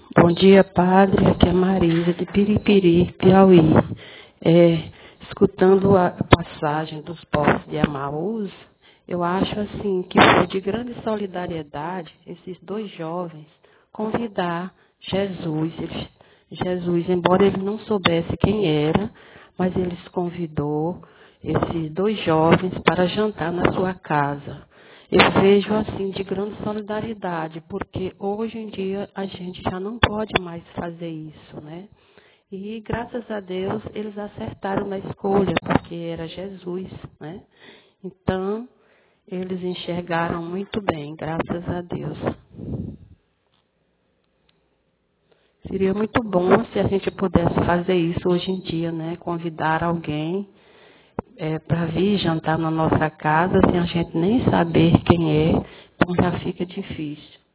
Bom dia, padre. Aqui é Marisa, de Piripiri, Piauí. Escutando a passagem dos povos de Emaús, eu acho assim que foi de grande solidariedade esses dois jovens convidar Jesus. Jesus, embora ele não soubesse quem era, mas ele convidou esses dois jovens para jantar na sua casa. Eu vejo assim de grande solidariedade, porque hoje em dia a gente já não pode mais fazer isso, né? E graças a Deus eles acertaram na escolha, porque era Jesus, né? Então, eles enxergaram muito bem, graças a Deus. Seria muito bom se a gente pudesse fazer isso hoje em dia, né? Convidar alguém para vir jantar na nossa casa sem a gente nem saber quem é, então já fica difícil.